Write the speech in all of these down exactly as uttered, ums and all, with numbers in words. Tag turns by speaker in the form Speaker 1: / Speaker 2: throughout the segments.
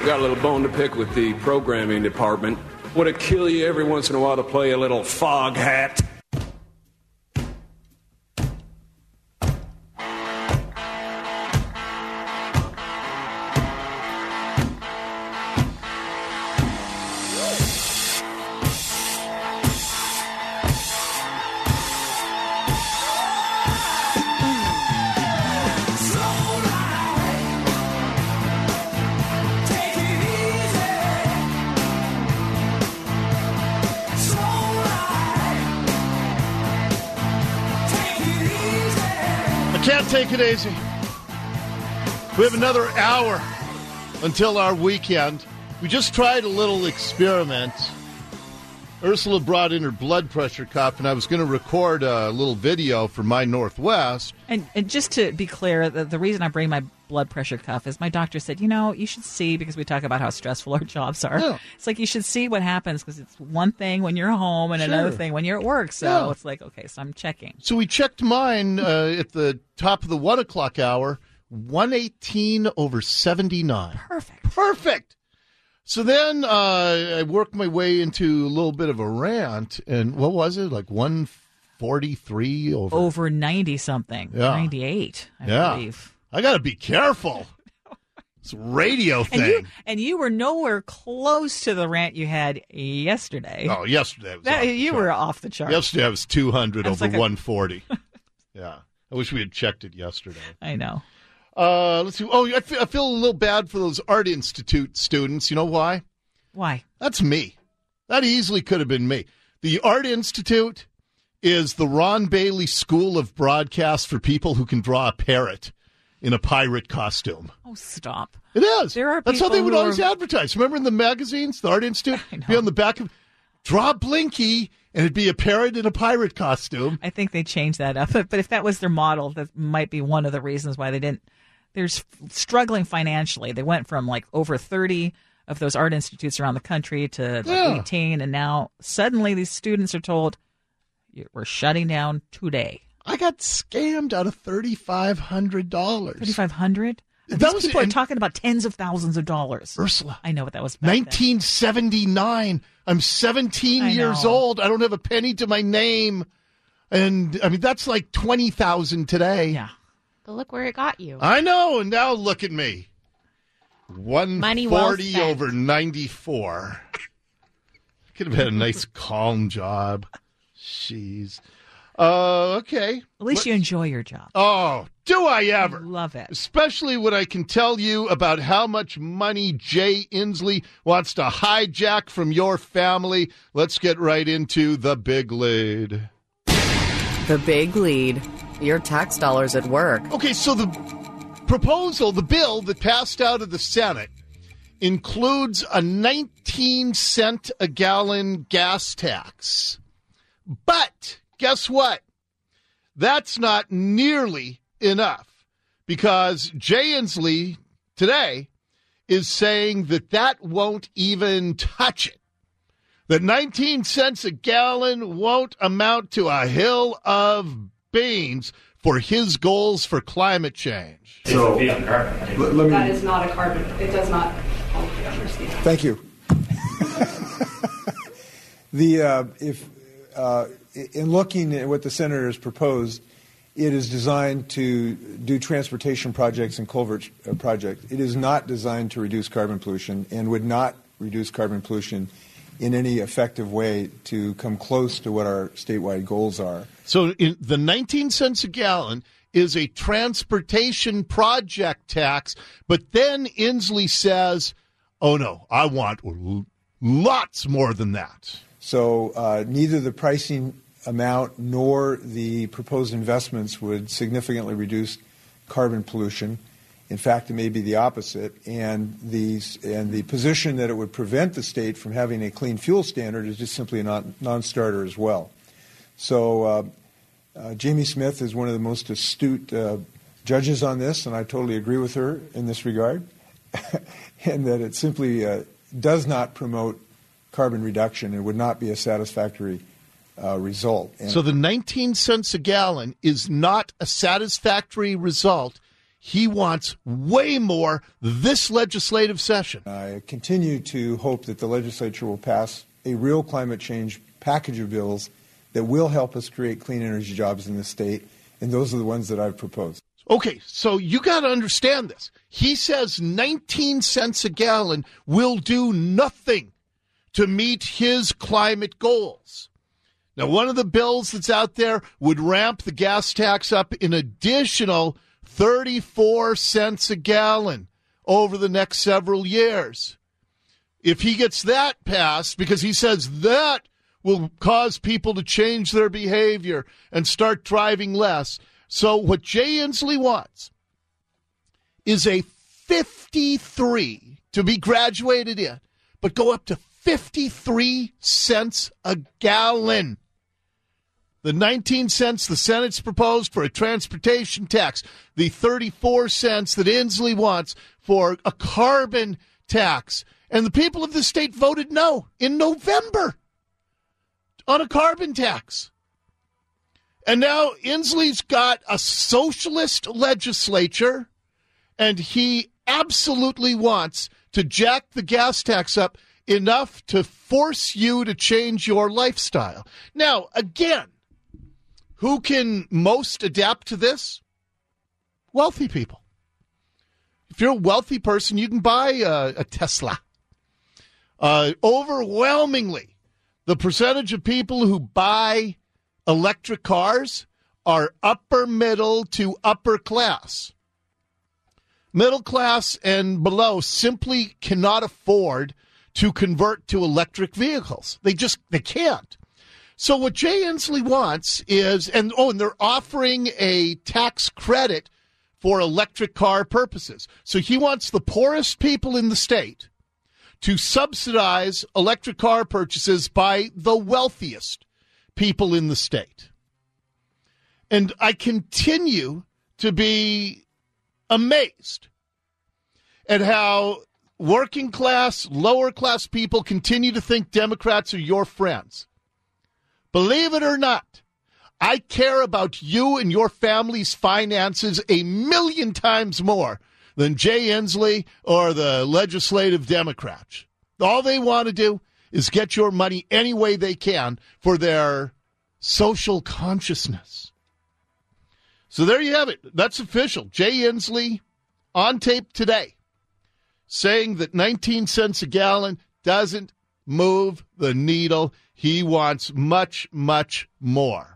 Speaker 1: got a little bone to pick with the programming department. Would it kill you every once in a while to play a little fog hat?
Speaker 2: Take it easy. We have another hour until our weekend. We just tried a little experiment. Ursula brought in her blood pressure cuff, and I was going to record a little video for My Northwest.
Speaker 3: And, and just to be clear, the, the reason I bring my blood pressure cuff is my doctor said, you know, you should see, because we talk about how stressful our jobs are. Yeah. It's like you should see what happens, because it's one thing when you're home and sure. another thing when you're at work. So yeah. It's like, okay, so I'm checking.
Speaker 2: So we checked mine uh, at the top of the one o'clock hour, one eighteen over seventy-nine.
Speaker 3: Perfect.
Speaker 2: Perfect. So then uh, I worked my way into a little bit of a rant, and what was it, like one forty-three over?
Speaker 3: Over ninety-something,
Speaker 2: yeah.
Speaker 3: ninety-eight, I
Speaker 2: yeah.
Speaker 3: believe.
Speaker 2: I got to be careful. It's a radio thing.
Speaker 3: And you, and you were nowhere close to the rant you had yesterday.
Speaker 2: Oh, yesterday. Was
Speaker 3: that,
Speaker 2: off
Speaker 3: you were off the chart.
Speaker 2: Yesterday I was two hundred was over like one forty.
Speaker 3: A...
Speaker 2: yeah. I wish we had checked it yesterday.
Speaker 3: I know.
Speaker 2: Uh, let's see. Oh, I feel, I feel a little bad for those Art Institute students. You know why?
Speaker 3: Why?
Speaker 2: That's me. That easily could have been me. The Art Institute is the Ron Bailey School of Broadcast for people who can draw a parrot in a pirate costume.
Speaker 3: Oh, stop.
Speaker 2: It is.
Speaker 3: There are
Speaker 2: That's how they would always
Speaker 3: are...
Speaker 2: advertise. Remember in the magazines, the Art Institute? Be on the back of, draw Blinky, and it'd be a parrot in a pirate costume.
Speaker 3: I think they changed that up. But if that was their model, that might be one of the reasons why they didn't. They're struggling financially. They went from like over thirty of those art institutes around the country to like
Speaker 2: yeah.
Speaker 3: eighteen, and now suddenly these students are told, we're shutting down today.
Speaker 2: I got scammed out of three thousand five hundred dollars.
Speaker 3: three thousand five hundred dollars?
Speaker 2: That
Speaker 3: These
Speaker 2: was,
Speaker 3: people are talking about tens of thousands of dollars.
Speaker 2: Ursula.
Speaker 3: I know what that was back
Speaker 2: nineteen seventy-nine. Then. I'm seventeen
Speaker 3: I
Speaker 2: years
Speaker 3: know.
Speaker 2: old. I don't have a penny to my name. And, I mean, that's like twenty thousand today.
Speaker 3: Yeah.
Speaker 4: But look where it got you.
Speaker 2: I know, and now look at me. one forty
Speaker 4: well
Speaker 2: over ninety-four. Could have had a nice calm job. Jeez. Uh, okay.
Speaker 3: At least
Speaker 2: what?
Speaker 3: You enjoy your job.
Speaker 2: Oh, do I ever?
Speaker 3: I love it.
Speaker 2: Especially when I can tell you about how much money Jay Inslee wants to hijack from your family. Let's get right into the big lead.
Speaker 5: The big lead. Your tax dollars at work.
Speaker 2: Okay, so the proposal, the bill that passed out of the Senate, includes a nineteen cent a gallon gas tax. But guess what? That's not nearly enough, because Jay Inslee today is saying that that won't even touch it. That nineteen cents a gallon won't amount to a hill of beans for his goals for climate change.
Speaker 6: So, let, let me,
Speaker 7: that is not a carbon. It does not.
Speaker 6: Thank you. the uh, if uh, in looking at what the senator has proposed, it is designed to do transportation projects and culvert uh, projects. It is not designed to reduce carbon pollution and would not reduce carbon pollution in any effective way to come close to what our statewide goals are.
Speaker 2: So in the nineteen cents a gallon is a transportation project tax, but then Inslee says, oh, no, I want lots more than that.
Speaker 6: So uh, neither the pricing amount nor the proposed investments would significantly reduce carbon pollution. In fact, it may be the opposite, and the, and the position that it would prevent the state from having a clean fuel standard is just simply a non, non-starter as well. So uh, uh, Jamie Smith is one of the most astute uh, judges on this, and I totally agree with her in this regard, and that it simply uh, does not promote carbon reduction and would not be a satisfactory uh, result. And
Speaker 2: so the nineteen cents a gallon is not a satisfactory result He wants way more this legislative session.
Speaker 6: I continue to hope that the legislature will pass a real climate change package of bills that will help us create clean energy jobs in the state, and those are the ones that I've proposed.
Speaker 2: Okay, so you got to understand this. He says nineteen cents a gallon will do nothing to meet his climate goals. Now, one of the bills that's out there would ramp the gas tax up an additional thirty-four cents a gallon over the next several years. If he gets that passed, because he says that will cause people to change their behavior and start driving less. So what Jay Inslee wants is a fifty-three to be graduated in, but go up to fifty-three cents a gallon. The nineteen cents the Senate's proposed for a transportation tax, the thirty-four cents that Inslee wants for a carbon tax. And the people of the state voted no in November on a carbon tax. And now Inslee's got a socialist legislature, and he absolutely wants to jack the gas tax up enough to force you to change your lifestyle. Now, again, who can most adapt to this? Wealthy people. If you're a wealthy person, you can buy a, a Tesla. Uh, overwhelmingly, the percentage of people who buy electric cars are upper middle to upper class. Middle class and below simply cannot afford to convert to electric vehicles. They just they can't. So what Jay Inslee wants is, and oh, and they're offering a tax credit for electric car purposes. So he wants the poorest people in the state to subsidize electric car purchases by the wealthiest people in the state. And I continue to be amazed at how working class, lower class people continue to think Democrats are your friends. Believe it or not, I care about you and your family's finances a million times more than Jay Inslee or the legislative Democrats. All they want to do is get your money any way they can for their social consciousness. So there you have it. That's official. Jay Inslee on tape today saying that nineteen cents a gallon doesn't move the needle. He wants much, much more.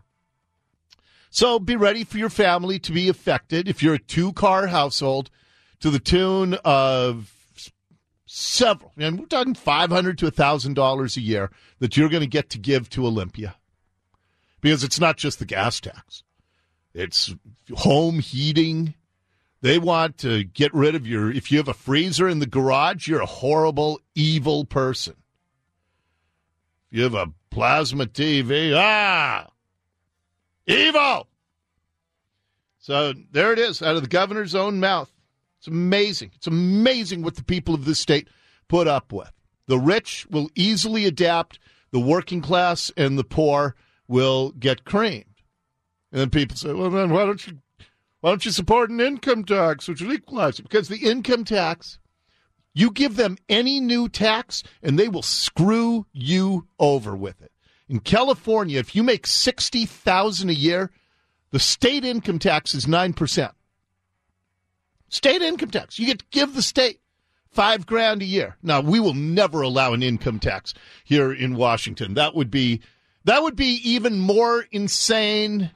Speaker 2: So be ready for your family to be affected if you're a two-car household to the tune of several, and we're talking five hundred dollars to one thousand dollars a year that you're going to get to give to Olympia. Because it's not just the gas tax. It's home heating. They want to get rid of your, if you have a freezer in the garage, you're a horrible, evil person. If you have a plasma T V, ah, evil. So there it is, out of the governor's own mouth. It's amazing. It's amazing what the people of this state put up with. The rich will easily adapt. The working class and the poor will get creamed. And then people say, well, then why don't you why don't you support an income tax which will equalize it? Because the income tax, you give them any new tax and they will screw you over with it. In California, if you make sixty thousand dollars a year, the state income tax is nine percent. State income tax. You get to give the state five grand a year. Now, we will never allow an income tax here in Washington. That would be that would be even more insane.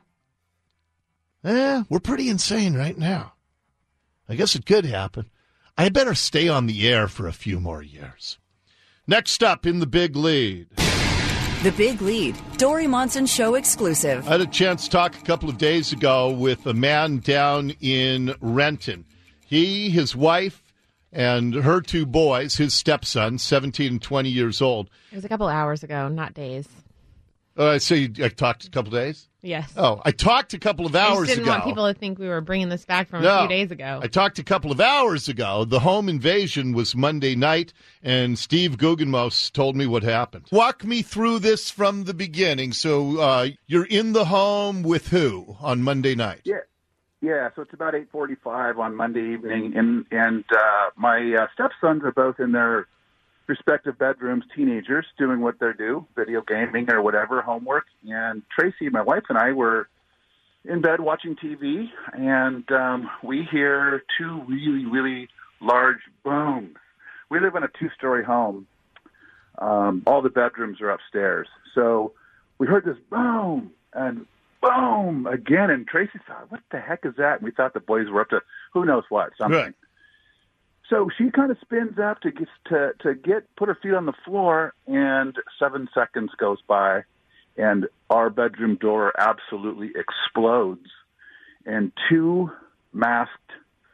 Speaker 2: Eh, we're pretty insane right now. I guess it could happen. I better stay on the air for a few more years. Next up in the big lead.
Speaker 5: The Big Lead, Dori Monson Show exclusive.
Speaker 2: I had a chance to talk a couple of days ago with a man down in Renton. He, his wife, and her two boys, his stepson, seventeen and twenty years old.
Speaker 4: It was a couple hours ago, not days.
Speaker 2: Uh, I say I talked a couple of days?
Speaker 4: Yes.
Speaker 2: Oh, I talked a couple of hours ago.
Speaker 4: I just didn't
Speaker 2: ago.
Speaker 4: want people to think we were bringing this back from
Speaker 2: no,
Speaker 4: a few days ago.
Speaker 2: I talked a couple of hours ago. The home invasion was Monday night, and Steve Guggenmoos told me what happened. Walk me through this from the beginning. So uh, you're in the home with who on Monday night?
Speaker 8: Yeah. Yeah, so it's about eight forty-five on Monday evening, and and uh, my uh, stepsons are both in their respective bedrooms, teenagers, doing what they do, video gaming or whatever, homework. And Tracy, my wife, and I were in bed watching T V, and um, we hear two really, really large booms. We live in a two-story home. Um, all the bedrooms are upstairs. So we heard this boom, and boom again, and Tracy thought, what the heck is that? And we thought the boys were up to who knows what, something. Right. So she kind of spins up to get, to, to get put her feet on the floor, and seven seconds goes by, and our bedroom door absolutely explodes, and two masked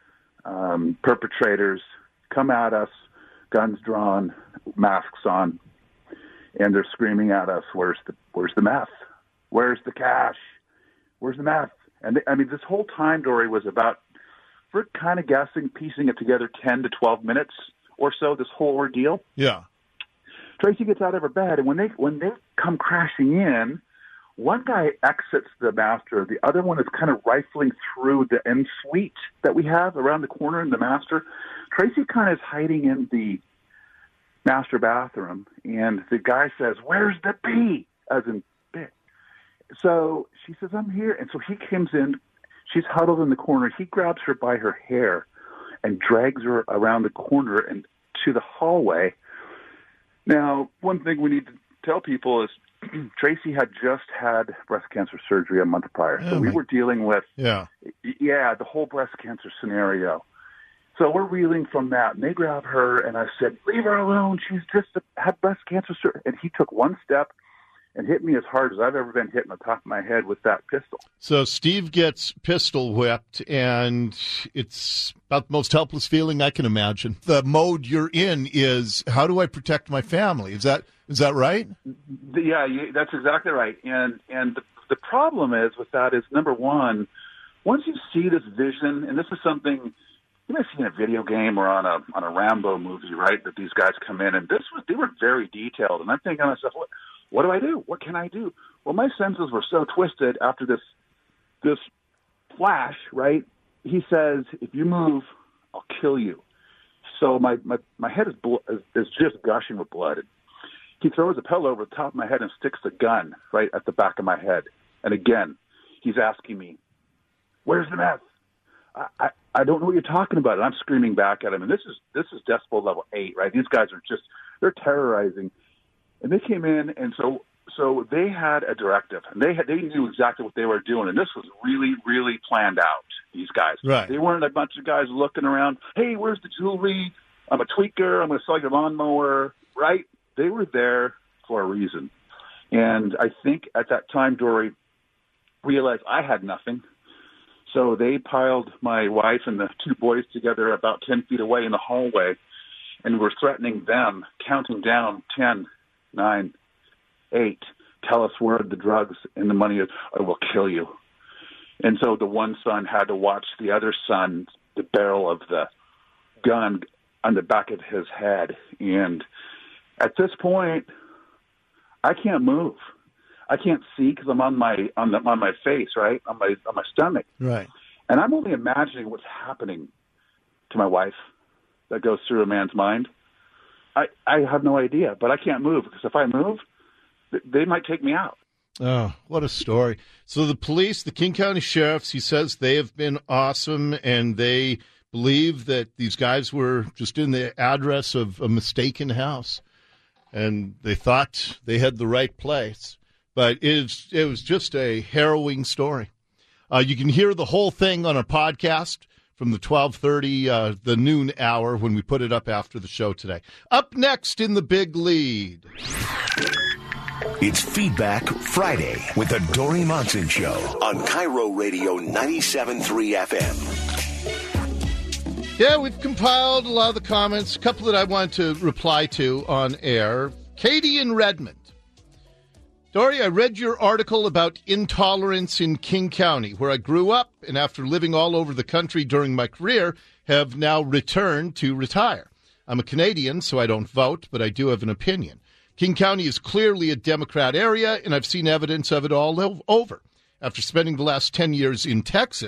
Speaker 8: um, perpetrators come at us, guns drawn, masks on, and they're screaming at us, where's the, where's the meth? Where's the cash? Where's the meth? And they, I mean, this whole time, Dory, was about, we're kind of guessing, piecing it together ten to twelve minutes or so, this whole ordeal.
Speaker 2: Yeah.
Speaker 8: Tracy gets out of her bed, and when they when they come crashing in, one guy exits the master. The other one is kind of rifling through the en suite that we have around the corner in the master. Tracy kind of is hiding in the master bathroom, and the guy says, where's the B? As in, B. So she says, I'm here. And so he comes in. She's huddled in the corner. He grabs her by her hair and drags her around the corner and to the hallway. Now, one thing we need to tell people is Tracy had just had breast cancer surgery a month prior. So oh we were dealing with,
Speaker 2: yeah,
Speaker 8: yeah, the whole breast cancer scenario. So we're reeling from that. And they grab her, and I said, leave her alone. She's just had breast cancer surgery. And he took one step and hit me as hard as I've ever been hit in the top of my head with that pistol.
Speaker 2: So Steve gets pistol whipped, and it's about the most helpless feeling I can imagine. The mode you're in is, how do I protect my family? Is that is that right?
Speaker 8: Yeah, that's exactly right. And and the, the problem is with that is, number one, once you see this vision, and this is something you might see in a video game or on a on a Rambo movie, right? That these guys come in, and this was they were very detailed. And I'm thinking to myself, what? What do I do? What can I do? Well, my senses were so twisted after this this flash, right? He says, if you move, I'll kill you. So my, my, my head is, blo- is, is just gushing with blood. He throws a pillow over the top of my head and sticks the gun right at the back of my head. And again, he's asking me, where's the meth? I, I, I don't know what you're talking about. And I'm screaming back at him. And this is this is decibel level eight, right? These guys are just, they're terrorizing. And they came in, and so so they had a directive, and they had, they knew exactly what they were doing, and this was really, really planned out, these guys.
Speaker 2: Right.
Speaker 8: They weren't a bunch of guys looking around, hey, where's the jewelry? I'm a tweaker. I'm going to sell your lawnmower, right? They were there for a reason. And I think at that time, Dory realized I had nothing. So they piled my wife and the two boys together about ten feet away in the hallway, and were threatening them, counting down ten, nine, eight, tell us where the drugs and the money is, or we'll kill you. And so the one son had to watch the other son, the barrel of the gun on the back of his head. And at this point, I can't move. I can't see because I'm on my on the on my face, right, on my on my stomach,
Speaker 2: right.
Speaker 8: And I'm only imagining what's happening to my wife. That goes through a man's mind. I, I have no idea, but I can't move because if I move, they might take me out.
Speaker 2: Oh, what a story. So the police, the King County Sheriffs, he says they have been awesome, and they believe that these guys were just in the address of a mistaken house, and they thought they had the right place. But it was, it was just a harrowing story. Uh, you can hear the whole thing on a podcast from the twelve thirty, uh, the noon hour, when we put it up after the show today. Up next in the Big Lead.
Speaker 9: It's Feedback Friday with the Dory Monson Show on Cairo Radio ninety-seven point three F M.
Speaker 2: Yeah, we've compiled a lot of the comments. A couple that I want to reply to on air. Katie in Redmond. Dory, I read your article about intolerance in King County, where I grew up, and after living all over the country during my career, have now returned to retire. I'm a Canadian, so I don't vote, but I do have an opinion. King County is clearly a Democrat area, and I've seen evidence of it all over. After spending the last ten years in Texas,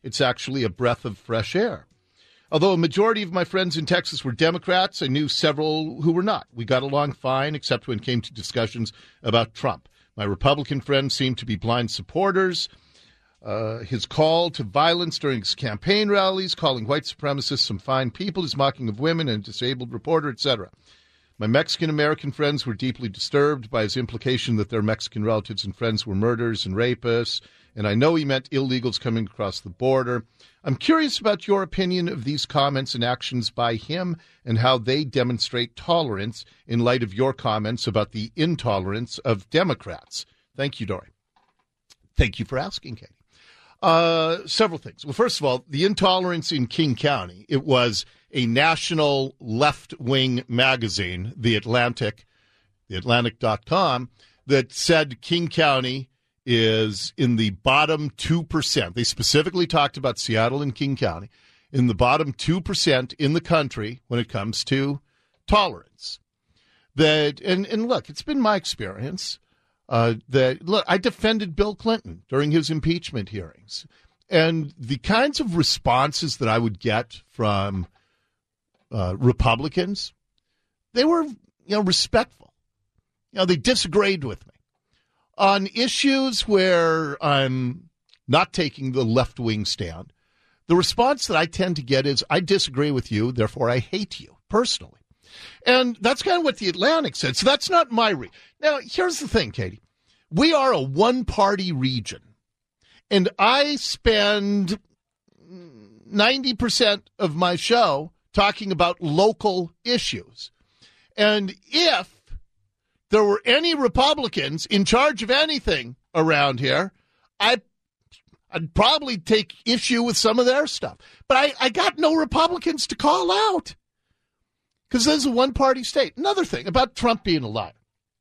Speaker 2: It's actually a breath of fresh air. Although a majority of my friends in Texas were Democrats, I knew several who were not. We got along fine, except when it came to discussions about Trump. My Republican friends seemed to be blind supporters. Uh, his call to violence during his campaign rallies, calling white supremacists some fine people, his mocking of women and a disabled reporter, et cetera. My Mexican-American friends were deeply disturbed by his implication that their Mexican relatives and friends were murderers and rapists, and I know he meant illegals coming across the border. I'm curious about your opinion of these comments and actions by him and how they demonstrate tolerance in light of your comments about the intolerance of Democrats. Thank you, Dory. Thank you for asking, Katie. Uh, several things. Well, first of all, the intolerance in King County. It was a national left-wing magazine, The Atlantic, the atlantic dot com, that said King County is in the bottom two percent. They specifically talked about Seattle and King County, in the bottom two percent in the country when it comes to tolerance. That and, and look, it's been my experience uh, that, look, I defended Bill Clinton during his impeachment hearings. And the kinds of responses that I would get from uh, Republicans, they were, you know, respectful. You know, they disagreed with me. On issues where I'm not taking the left-wing stand, the response that I tend to get is, I disagree with you, therefore I hate you, personally. And that's kind of what the Atlantic said, so that's not my read. Now, here's the thing, Katie. We are a one-party region, and I spend ninety percent of my show talking about local issues. And if there were any Republicans in charge of anything around here, I, I'd probably take issue with some of their stuff. But I, I got no Republicans to call out because this is a one-party state. Another thing about Trump being a liar.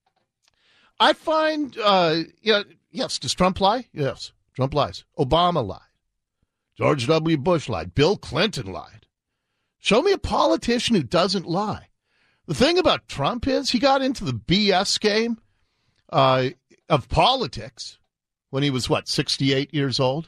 Speaker 2: I find, uh, you know, yes, does Trump lie? Yes, Trump lies. Obama lied. George W. Bush lied. Bill Clinton lied. Show me a politician who doesn't lie. The thing about Trump is he got into the B S game uh, of politics when he was, what, sixty-eight years old?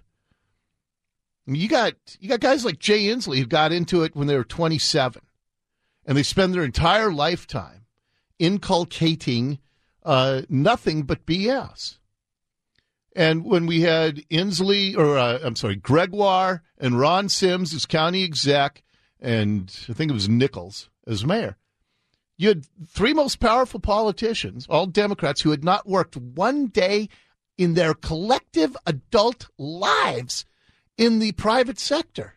Speaker 2: I mean, you got you got guys like Jay Inslee who got into it when they were twenty-seven, and they spend their entire lifetime inculcating uh, nothing but B S. And when we had Inslee, or uh, I'm sorry, Gregoire and Ron Sims as county exec, and I think it was Nichols as mayor, you had three most powerful politicians, all Democrats, who had not worked one day in their collective adult lives in the private sector.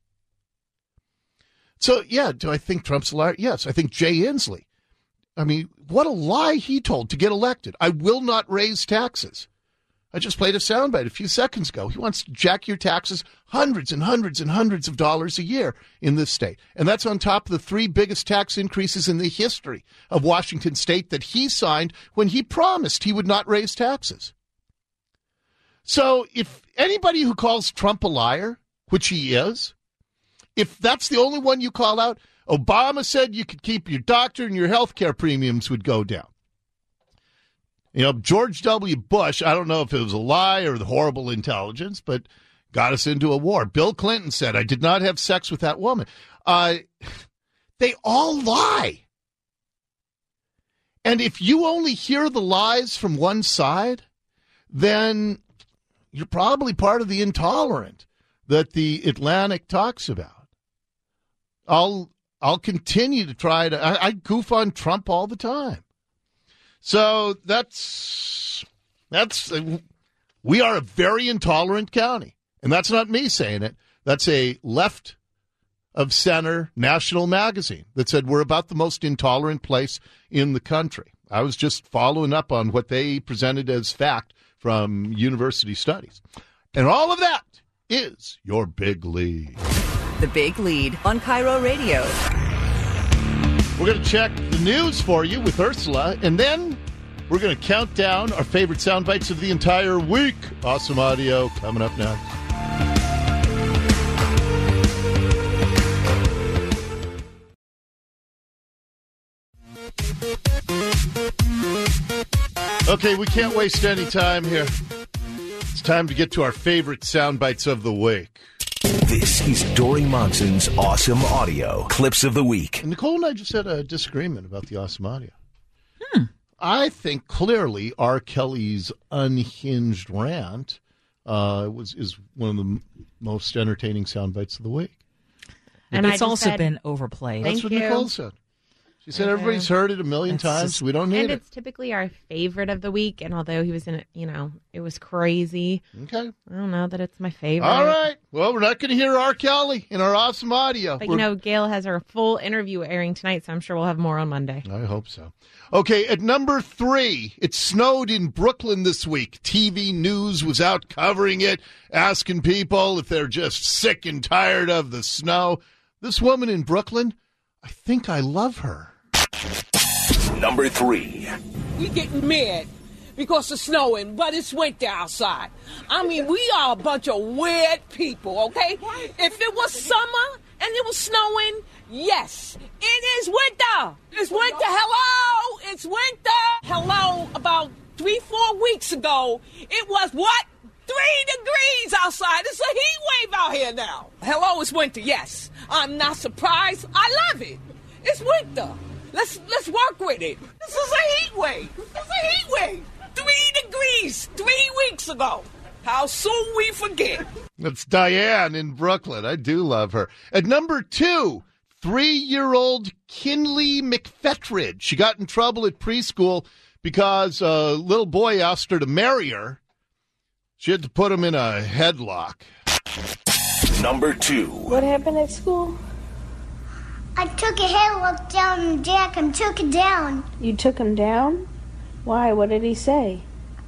Speaker 2: So, yeah, do I think Trump's a liar? Yes, I think Jay Inslee. I mean, what a lie he told to get elected. I will not raise taxes. I just played a soundbite a few seconds ago. He wants to jack your taxes hundreds and hundreds and hundreds of dollars a year in this state. And that's on top of the three biggest tax increases in the history of Washington State that he signed when he promised he would not raise taxes. So if anybody who calls Trump a liar, which he is, if that's the only one you call out, Obama said you could keep your doctor and your health care premiums would go down. You know, George W. Bush, I don't know if it was a lie or the horrible intelligence, but got us into a war. Bill Clinton said, I did not have sex with that woman. Uh, they all lie. And if you only hear the lies from one side, then you're probably part of the intolerant that the Atlantic talks about. I'll I'll continue to try to, I, I goof on Trump all the time. So that's, that's, we are a very intolerant county. And that's not me saying it. That's a left of center national magazine that said we're about the most intolerant place in the country. I was just following up on what they presented as fact from university studies. And all of that is your Big Lead.
Speaker 5: The Big Lead on Cairo Radio.
Speaker 2: We're going to check the news for you with Ursula, and then we're going to count down our favorite sound bites of the entire week. Awesome audio coming up next. Okay, we can't waste any time here. It's time to get to our favorite sound bites of the week.
Speaker 9: This is Dory Monson's Awesome Audio Clips of the Week.
Speaker 2: And Nicole and I just had a disagreement about the Awesome Audio. Hmm. I think clearly R. Kelly's unhinged rant uh, was is one of the m- most entertaining sound bites of the week.
Speaker 3: And it's also
Speaker 4: said,
Speaker 3: been overplayed.
Speaker 2: That's what you. Nicole said. She said everybody's heard it a million That's times. Just, we don't need
Speaker 4: and
Speaker 2: it.
Speaker 4: And it's typically our favorite of the week. And although he was in it, you know, it was crazy.
Speaker 2: Okay.
Speaker 4: I don't know that it's my favorite.
Speaker 2: All right. Well, we're not going to hear R. Kelly in our Awesome Audio.
Speaker 4: But,
Speaker 2: we're...
Speaker 4: you know, Gail has her full interview airing tonight, so I'm sure we'll have more on Monday.
Speaker 2: I hope so. Okay, at number three, it snowed in Brooklyn this week. T V News was out covering it, asking people if they're just sick and tired of the snow. This woman in Brooklyn, I think I love her.
Speaker 9: Number three.
Speaker 10: We getting mad because it's snowing, but it's winter outside. I mean, we are a bunch of weird people, okay? If it was summer and it was snowing, yes, it is winter. It's winter. Hello, it's winter. Hello, about three, four weeks ago, it was what? Three degrees outside. It's a heat wave out here now. Hello, it's winter, yes. I'm not surprised. I love it. It's winter. Let's let's work with it. This is a heat wave. This is a heat wave. Three degrees three weeks ago. How soon we forget.
Speaker 2: That's Diane in Brooklyn. I do love her. At number two, three-year-old Kinley McFetridge. She got in trouble at preschool because a little boy asked her to marry her. She had to put him in a headlock.
Speaker 9: Number two.
Speaker 11: What happened at school?
Speaker 12: I took a headlock down and Jack and took it down.
Speaker 11: You took him down? Why? What did he say?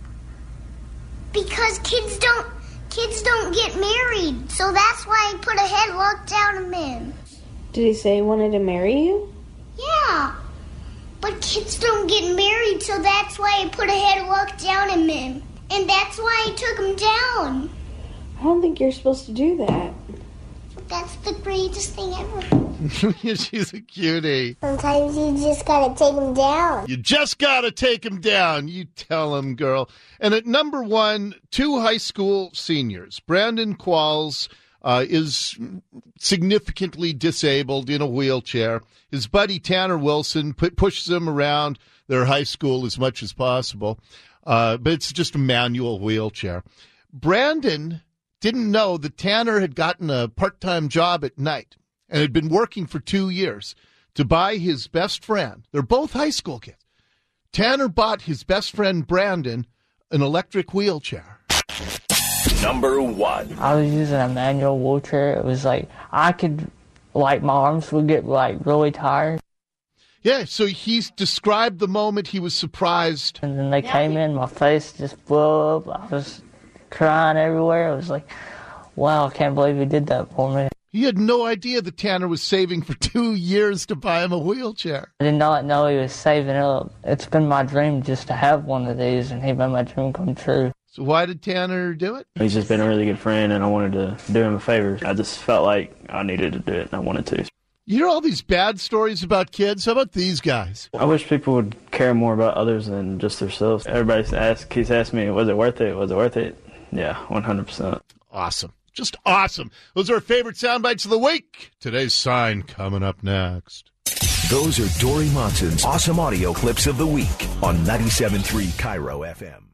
Speaker 12: Because kids don't kids don't get married, so that's why I put a headlock down on him.
Speaker 11: Did he say he wanted to marry you?
Speaker 12: Yeah, but kids don't get married, so that's why I put a headlock down on him, and that's why I took him down.
Speaker 11: I don't think you're supposed to do that.
Speaker 12: That's the greatest thing ever.
Speaker 2: She's a cutie.
Speaker 12: Sometimes you just gotta take him down.
Speaker 2: You just gotta take him down. You tell him, girl. And at number one, two high school seniors. Brandon Qualls uh, is significantly disabled in a wheelchair. His buddy Tanner Wilson pu- pushes him around their high school as much as possible. Uh, but it's just a manual wheelchair. Brandon didn't know that Tanner had gotten a part-time job at night and had been working for two years to buy his best friend. They're both high school kids. Tanner bought his best friend, Brandon, an electric wheelchair.
Speaker 9: Number one.
Speaker 13: I was using a manual wheelchair. It was like, I could, like, my arms would get, like, really tired.
Speaker 2: Yeah, so he's described the moment he was surprised.
Speaker 13: And then they came in, my face just blew up. I was crying everywhere. I was like, wow, I can't believe he did that for me.
Speaker 2: He had no idea that Tanner was saving for two years to buy him a wheelchair.
Speaker 13: I did not know he was saving up. It's been my dream just to have one of these, and he made my dream come true.
Speaker 2: So why did Tanner do it?
Speaker 14: He's just been a really good friend, and I wanted to do him a favor. I just felt like I needed to do it, and I wanted to.
Speaker 2: You hear all these bad stories about kids? How about these guys?
Speaker 14: I wish people would care more about others than just themselves. Everybody asks, keeps asking me, was it worth it? Was it worth it? Yeah, one hundred percent.
Speaker 2: Awesome. Just awesome. Those are our favorite sound bites of the week. Today's sign coming up next.
Speaker 9: Those are Dory Monson's Awesome Audio Clips of the Week on ninety-seven point three Cairo F M.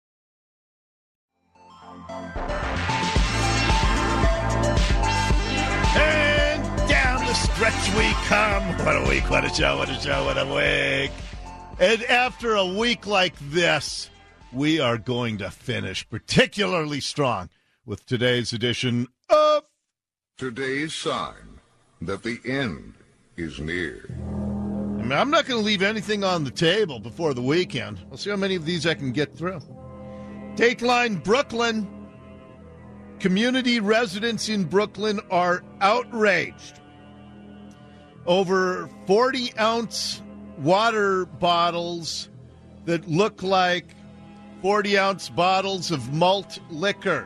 Speaker 2: And down the stretch we come. What a week, what a show, what a show, what a week. And after a week like this, we are going to finish particularly strong with today's edition of
Speaker 15: Today's Sign That the End is Near.
Speaker 2: I mean, I'm not going to leave anything on the table before the weekend. I'll see how many of these I can get through. Dateline Brooklyn. Community residents in Brooklyn are outraged over forty-ounce water bottles that look like forty-ounce bottles of malt liquor.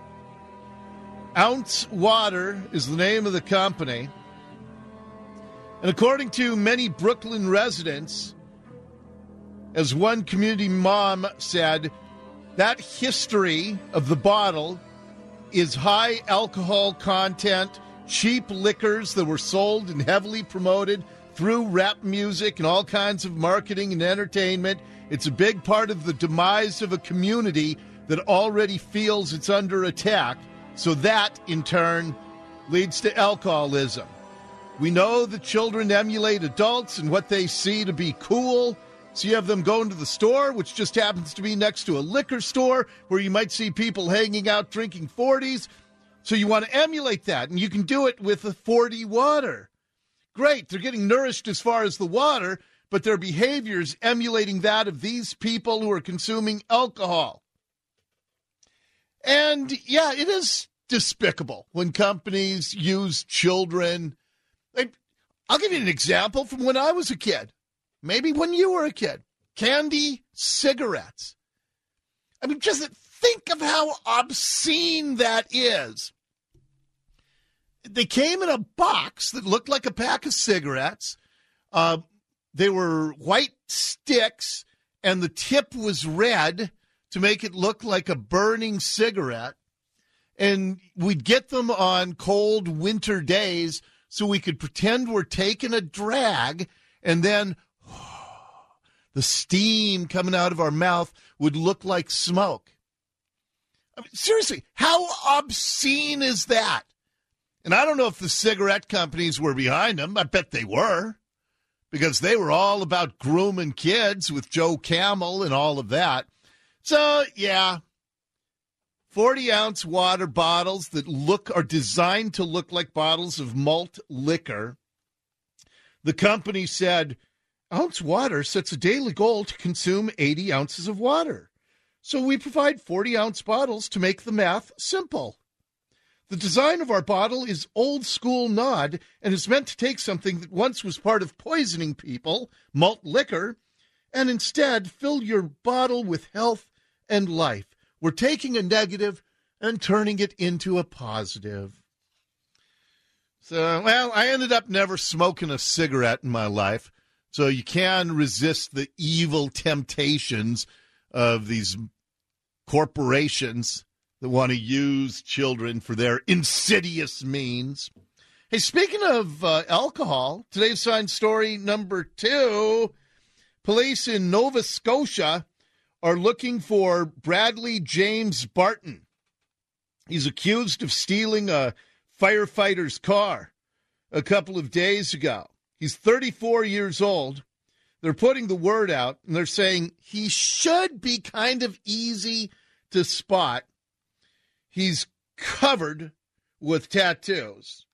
Speaker 2: Ounce Water is the name of the company. And according to many Brooklyn residents, as one community mom said, that history of the bottle is high alcohol content, cheap liquors that were sold and heavily promoted through rap music and all kinds of marketing and entertainment. It's a big part of the demise of a community that already feels it's under attack. So that, in turn, leads to alcoholism. We know that children emulate adults and what they see to be cool. So you have them going to the store, which just happens to be next to a liquor store, where you might see people hanging out drinking forties. So you want to emulate that, and you can do it with a forty water. Great, they're getting nourished as far as the water, but their behavior's emulating that of these people who are consuming alcohol. And, yeah, it is despicable when companies use children. I'll give you an example from when I was a kid. Maybe when you were a kid. Candy cigarettes. I mean, just think of how obscene that is. They came in a box that looked like a pack of cigarettes. Uh, they were white sticks, and the tip was red to make it look like a burning cigarette. And we'd get them on cold winter days so we could pretend we're taking a drag, and then oh, the steam coming out of our mouth would look like smoke. I mean, seriously, how obscene is that? And I don't know if the cigarette companies were behind them. I bet they were, because they were all about grooming kids with Joe Camel and all of that. So, yeah, forty-ounce water bottles that look are designed to look like bottles of malt liquor. The company said, Ounce Water sets a daily goal to consume eighty ounces of water. So we provide forty-ounce bottles to make the math simple. The design of our bottle is old school nod and is meant to take something that once was part of poisoning people, malt liquor, and instead fill your bottle with health and life. We're taking a negative and turning it into a positive. So, well, I ended up never smoking a cigarette in my life, so you can resist the evil temptations of these corporations that want to use children for their insidious means. Hey, speaking of uh, alcohol, today's Sign story number two, police in Nova Scotia are looking for Bradley James Barton. He's accused of stealing a firefighter's car a couple of days ago. He's thirty-four years old. They're putting the word out, and they're saying he should be kind of easy to spot. He's covered with tattoos.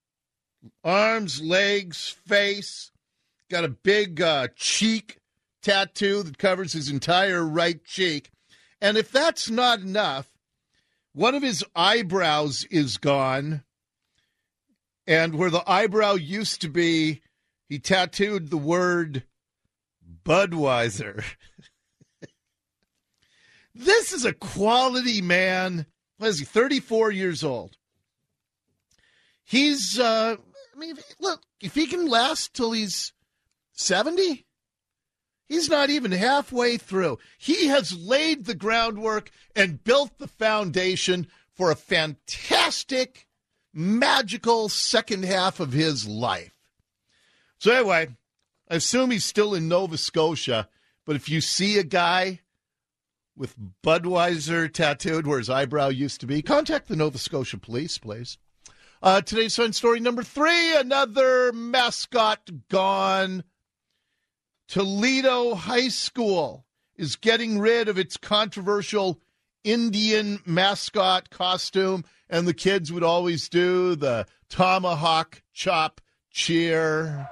Speaker 2: Arms, legs, face. Got a big uh, cheek tattoo that covers his entire right cheek. And if that's not enough, one of his eyebrows is gone. And where the eyebrow used to be, he tattooed the word Budweiser. This is a quality man. What is he, thirty-four years old? He's, uh, I mean, look, if he can last till he's seventy, he's not even halfway through. He has laid the groundwork and built the foundation for a fantastic, magical second half of his life. So anyway, I assume he's still in Nova Scotia, but if you see a guy with Budweiser tattooed where his eyebrow used to be, contact the Nova Scotia police, please. Uh, today's Sun story number three, another mascot gone. Toledo High School is getting rid of its controversial Indian mascot costume, and the kids would always do the tomahawk chop cheer.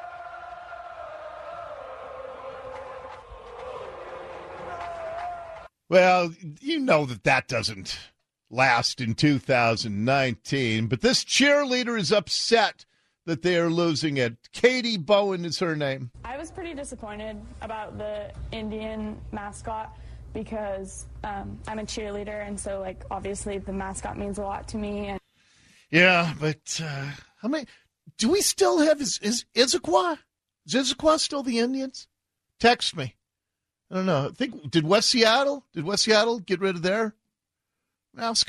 Speaker 2: Well, you know that that doesn't last in two thousand nineteen, but this cheerleader is upset that they are losing it. Katie Bowen is her name.
Speaker 16: I was pretty disappointed about the Indian mascot because um, I'm a cheerleader, and so, like, obviously the mascot means a lot to me. And
Speaker 2: yeah, but uh, how many? Do we still have, is, is Issaquah? Is Issaquah still the Indians? Text me. I don't know. I think, did West Seattle, did West Seattle get rid of their mascot?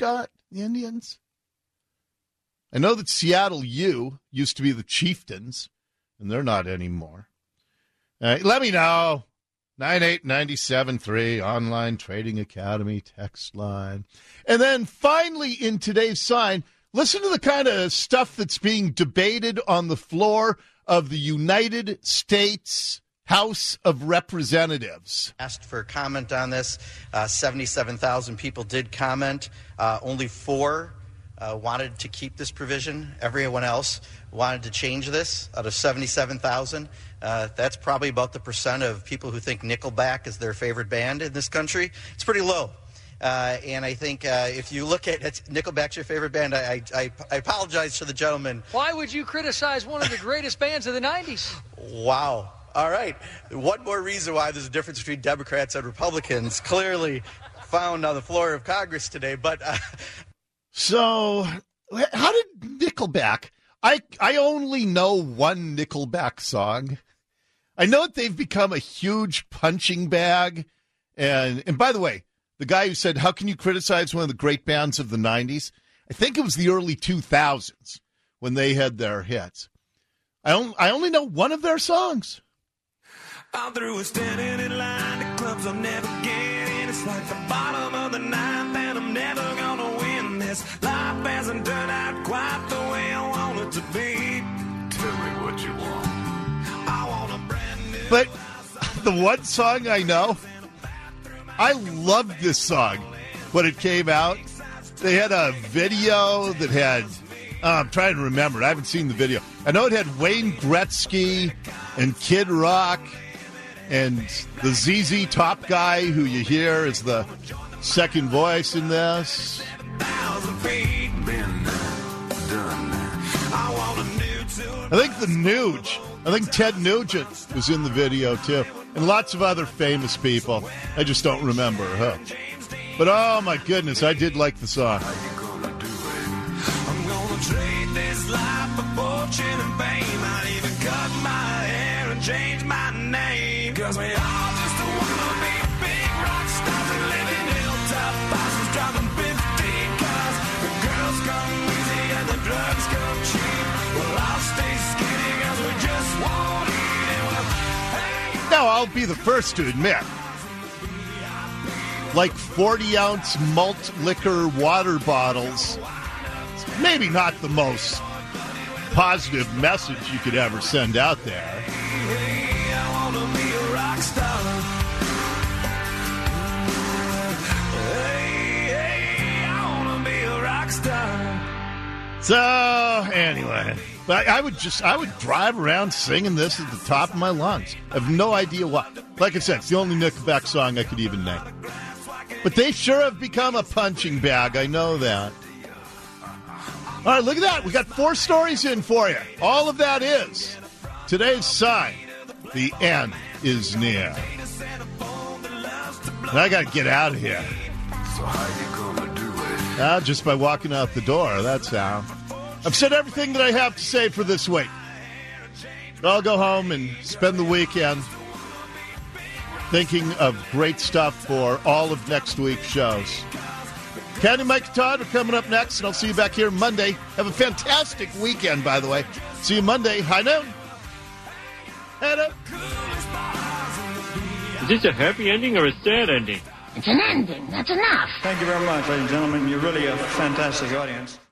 Speaker 2: The Indians? I know that Seattle U used to be the Chieftains, and they're not anymore. Uh, let me know. nine eight nine seven three, Online Trading Academy text line. And then finally in today's sign, listen to the kind of stuff that's being debated on the floor of the United States House of Representatives.
Speaker 17: Asked for comment on this. Uh, seventy-seven thousand people did comment. Uh, only four uh, wanted to keep this provision. Everyone else wanted to change this out of seventy-seven thousand. Uh, that's probably about the percent of people who think Nickelback is their favorite band in this country. It's pretty low. Uh, and I think uh, if you look at it's, Nickelback's your favorite band, I, I, I apologize to the gentleman.
Speaker 18: Why would you criticize one of the greatest bands of the nineties?
Speaker 17: Wow. All right. One more reason why there's a difference between Democrats and Republicans clearly found on the floor of Congress today. But uh...
Speaker 2: So how did Nickelback... I, I only know one Nickelback song. I know that they've become a huge punching bag. And and by the way, the guy who said, how can you criticize one of the great bands of the nineties? I think it was the early two thousands when they had their hits. I only, I only know one of their songs.
Speaker 19: I'm through with standing in line to clubs I'll never get in. It's like the bottom of the ninth and I'm never gonna win this. Life hasn't turned out quite the way I want it to be. Tell me what you want. I want a brand new...
Speaker 2: But the one song I know, I loved this song when it came out. They had a video that had... Uh, I'm trying to remember. I haven't seen the video. I know it had Wayne Gretzky and Kid Rock and the Z Z Top guy, who you hear is the second voice in this. I think the Nuge, I think Ted Nugent was in the video too, and lots of other famous people. I just don't remember who. But oh my goodness, I did like the song.
Speaker 19: Trade this life for fortune and fame. I'd even cut my hair and change my name. Cause we all just wanna be big rock stars and live in hilltop houses driving fifteen cars. The girls come easy and the drugs come cheap. Well, I'll stay skinny cause we just won't eat it. Well, hey.
Speaker 2: Now, I'll be the first to admit, like forty ounce malt liquor water bottles, maybe not the most positive message you could ever send out there.
Speaker 19: Hey, I wanna be a rock star. Hey, hey, I wanna be a rock star.
Speaker 2: So, anyway, I, I would just, I would drive around singing this at the top of my lungs. I have no idea why. Like I said, it's the only Nickelback song I could even name. But they sure have become a punching bag, I know that. All right, look at that. We got four stories in for you. All of that is today's sign. The end is near. And I got to get out of here.
Speaker 19: So how you gonna do it?
Speaker 2: Uh, just by walking out the door, that's how. I've said everything that I have to say for this week. I'll go home and spend the weekend thinking of great stuff for all of next week's shows. Candy, Mike, and Todd are coming up next, and I'll see you back here Monday. Have a fantastic weekend, by the way. See you Monday. High noon. Head up.
Speaker 20: Is this a happy ending or a sad ending?
Speaker 21: It's an ending. That's enough.
Speaker 22: Thank you very much, ladies and gentlemen. You're really a fantastic audience.